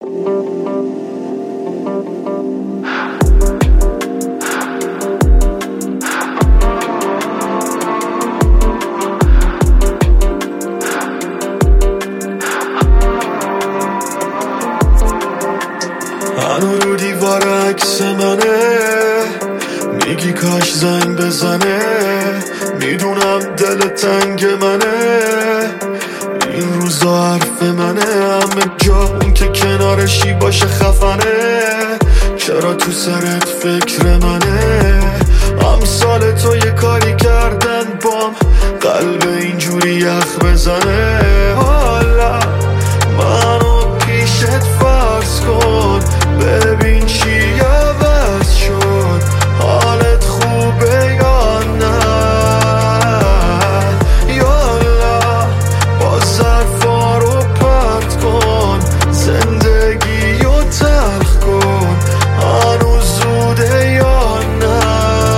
هنو رو دیوار عکس منه، میگی کاش زنگ بزنه، میدونم دل تنگ منه، این روزا حرف منه، همه جا اون که کنارشی باشه خفنه، چرا تو سرت فکر منه، امثال تو یه کاری کردن بام قلب اینجوری یخ بزنه، حالا منو پیشت فرض کن، ببین چی عوض شد، حالت خوبه یا نه، یالا با ظرفا رو پرت کن، زندگی رو تلخ کن، هنوز زوده یا نه.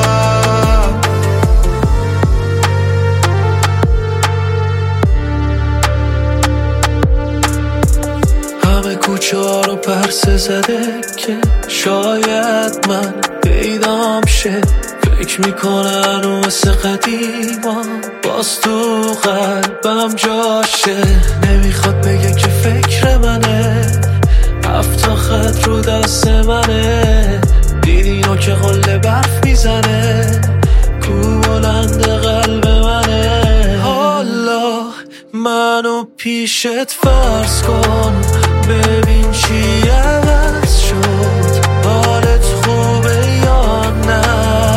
همه کوچه ها رو پرسه زده که شاید من پیدام شه، فکر میکنن و مثل قدیما باز تو قلبم جاشه، نمیخواد بگه که فکر منه، 7 خط رو دست منه، دیدینو که قله برف میزنه، کو بلند قلب منه، حالا منو پیشت فرض کن، ببین چی عوض شد، حالت خوبه یا نه،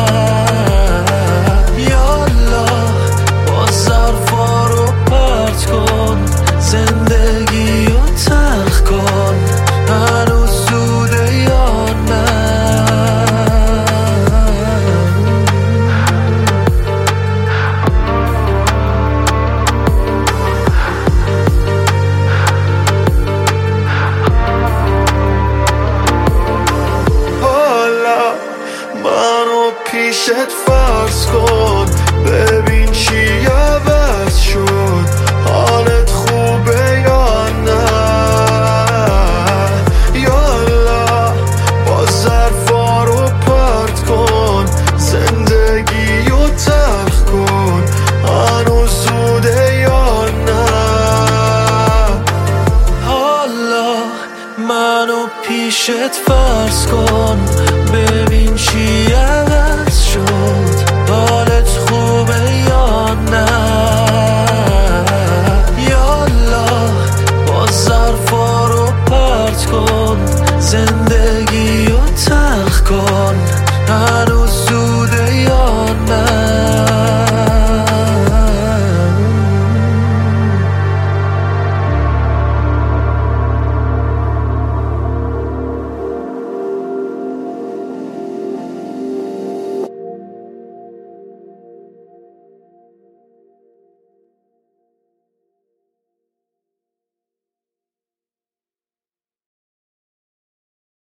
یالا با ظرفا رو پرت کن، زندگی رو تلخ کن، هنوز زوده یا نه. منو پیشت فرض کن، ببین چی عوض شد، حالت خوبه یا نه، یالا با ظرفا رو پرت کن، زندگی رو تلخ کن، هنوز زوده یا نه، حالا منو پیشت فرض کن، ببین چی عوض شد، حالت خوبه یا نه، یالا با ظرفا رو پرت کن، زندگی رو تلخ کن، هنوز